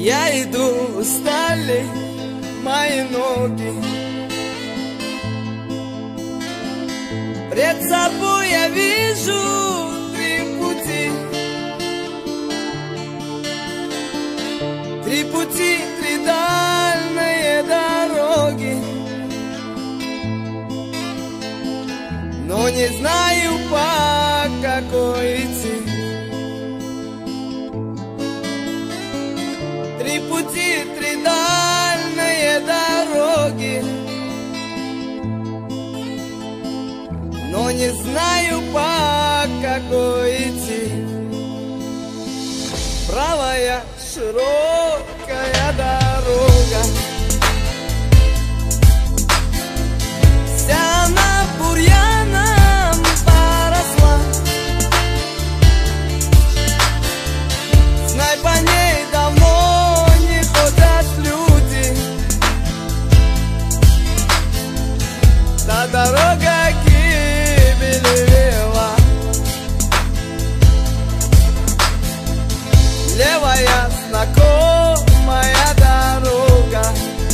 Я иду, устали мои ноги. Пред собой я вижу три пути. Три пути, три дальние дороги. Но не знаю, по какой идти. Три пути, три дальние дороги. Но не знаю, по какой идти. Правая широкая дорога, вся она бурьяном поросла. Знай, по ней давно не ходят люди. Та дорога гибели вела. Левая знакомая дорога.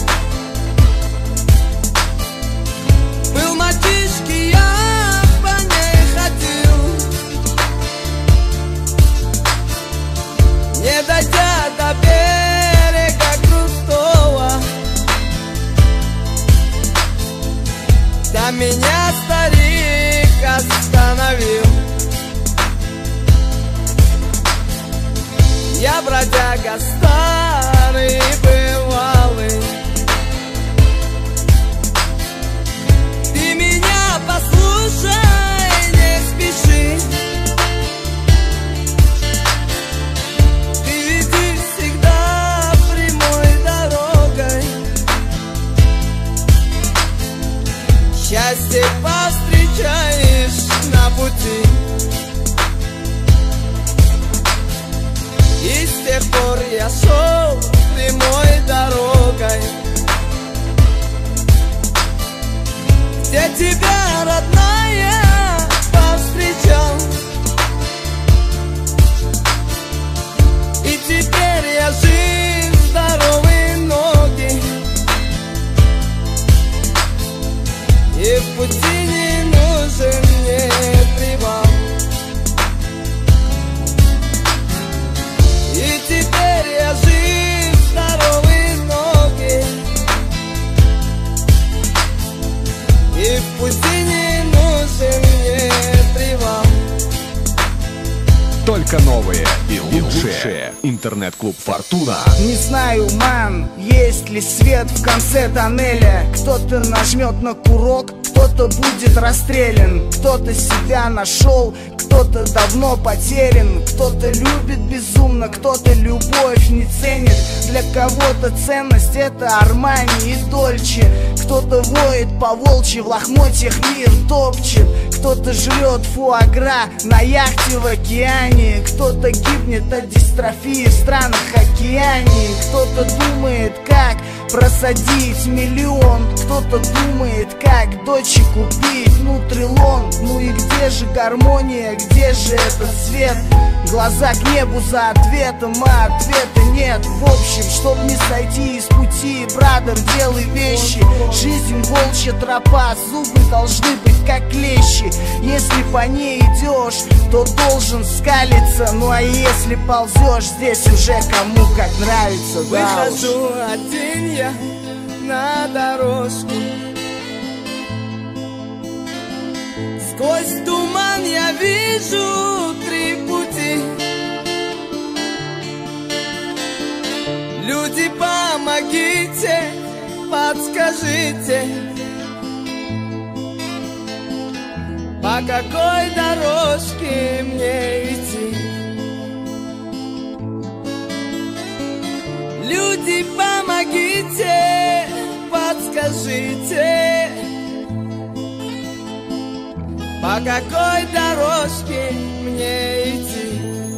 Был мальчишки, я по ней ходил. Не дойдя до берега крутого, да меня старик остановил. Я бродяга старый и бывалый. Ты меня послушай, не спеши. Ты веди всегда прямой дорогой. Счастье повстречаешь на пути. И с тех пор я шел прямой дорогой, где тебя, родная, повстречал. И теперь я жив, здоровые ноги. И в пути не нужен мне привал. И теперь я жив, здоровые ноги. И в пути не нужен мне привал. Только новые и лучшие. Интернет-клуб «Фортуна». Не знаю, ман, есть ли свет в конце тоннеля. Кто-то нажмет на курок, кто-то будет расстрелян. Кто-то себя нашел, кто-то давно потерян. Кто-то любит безумно, кто-то любовь не ценит. Для кого-то ценность — это Армани и Дольче. Кто-то воет по волчьи, в лохмотьях мир топчет. Кто-то жрет фуагра на яхте в океане. Кто-то гибнет от дистрофии в странах Океании. Кто-то думает, как просадить миллион. Кто-то думает, как дочек купить нутрилон. Ну и где же гармония, где же этот свет? Глаза к небу за ответом, а ответа нет. В общем, чтоб не сойти из пути, брадер, делай вещи. Жизнь волчья тропа, зубы должны быть как клещи. Если по ней идешь, то должен скалиться. Ну а если ползешь, здесь уже кому как нравится. Да уж. Выхожу один я на дорожку. Сквозь туман я вижу три пути. Люди, помогите, подскажите, по какой дорожке мне идти. Люди, помогите, подскажите, по какой дорожке мне идти.